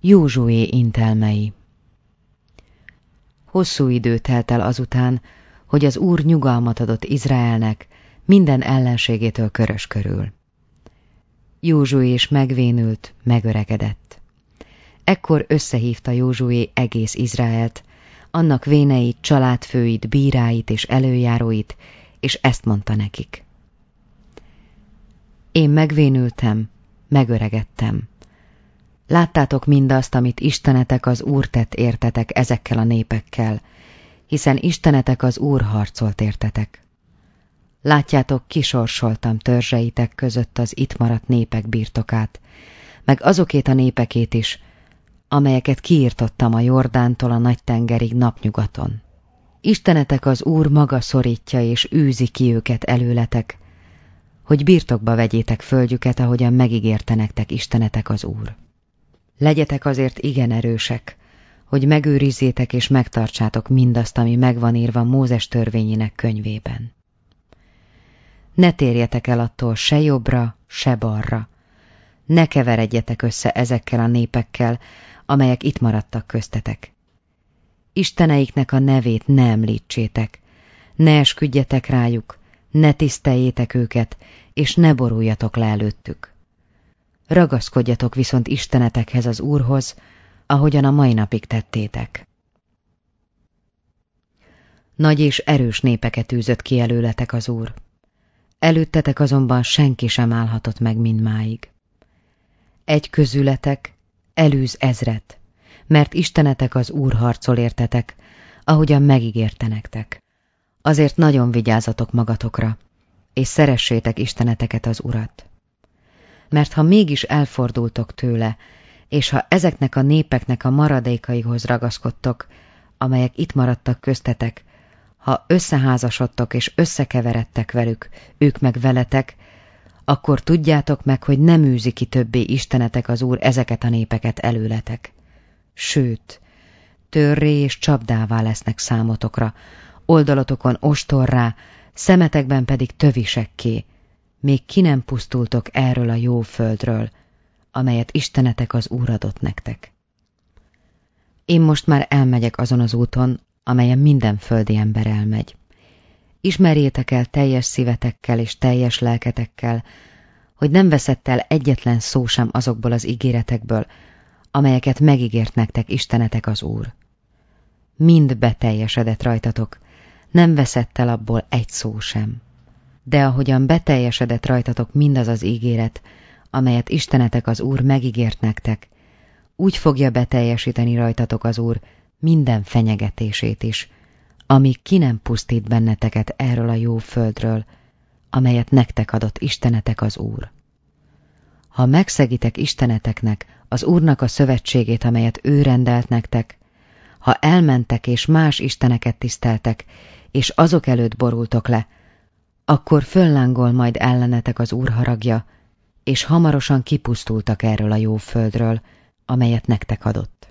Józsué intelmei. Hosszú idő telt el azután, hogy az Úr nyugalmat adott Izraelnek minden ellenségétől körös körül. Józsué is megvénült, megöregedett. Ekkor összehívta Józsué egész Izraelt, annak véneit, családfőit, bíráit és előjáróit, és ezt mondta nekik. Én megvénültem, megöregedtem. Láttátok mindazt, amit Istenetek az Úr tett értetek ezekkel a népekkel, hiszen Istenetek az Úr harcolt értetek. Látjátok, kisorsoltam törzseitek között az itt maradt népek birtokát, meg azokét a népekét is, amelyeket kiirtottam a Jordántól a Nagy-tengerig napnyugaton. Istenetek az Úr maga szorítja és űzi ki őket előletek, hogy birtokba vegyétek földjüket, ahogyan megígérte nektek Istenetek az Úr. Legyetek azért igen erősek, hogy megőrizzétek és megtartsátok mindazt, ami megvan írva Mózes törvényének könyvében. Ne térjetek el attól se jobbra, se balra. Ne keveredjetek össze ezekkel a népekkel, amelyek itt maradtak köztetek. Isteneiknek a nevét ne említsétek, ne esküdjetek rájuk, ne tiszteljétek őket, és ne boruljatok le előttük. Ragaszkodjatok viszont Istenetekhez, az Úrhoz, ahogyan a mai napig tettétek. Nagy és erős népeket űzött ki előletek az Úr. Előttetek azonban senki sem állhatott meg mindmáig. Egy közületek elűz ezret, mert Istenetek az Úr harcol értetek, ahogyan megígérte nektek. Azért nagyon vigyázzatok magatokra, és szeressétek Isteneteket, az Urat. Mert ha mégis elfordultok tőle, és ha ezeknek a népeknek a maradékaihoz ragaszkodtok, amelyek itt maradtak köztetek, ha összeházasodtok és összekeveredtek velük, ők meg veletek, akkor tudjátok meg, hogy nem űzi ki többé Istenetek az Úr ezeket a népeket előletek. Sőt, törré és csapdává lesznek számotokra, oldalatokon ostorrá, szemetekben pedig tövisekké, még ki nem pusztultok erről a jó földről, amelyet Istenetek az Úr adott nektek. Én most már elmegyek azon az úton, amelyen minden földi ember elmegy. Ismerjétek el teljes szívetekkel és teljes lelketekkel, hogy nem veszett el egyetlen szó sem azokból az ígéretekből, amelyeket megígért nektek Istenetek az Úr. Mind beteljesedett rajtatok, nem veszett el abból egy szó sem. De ahogyan beteljesedett rajtatok mindaz az ígéret, amelyet Istenetek az Úr megígért nektek, úgy fogja beteljesíteni rajtatok az Úr minden fenyegetését is, amíg ki nem pusztít benneteket erről a jó földről, amelyet nektek adott Istenetek az Úr. Ha megszegitek Isteneteknek, az Úrnak a szövetségét, amelyet ő rendelt nektek, ha elmentek és más isteneket tiszteltek, és azok előtt borultok le, akkor föllángol majd ellenetek az Úr haragja, és hamarosan kipusztultak erről a jó földről, amelyet nektek adott.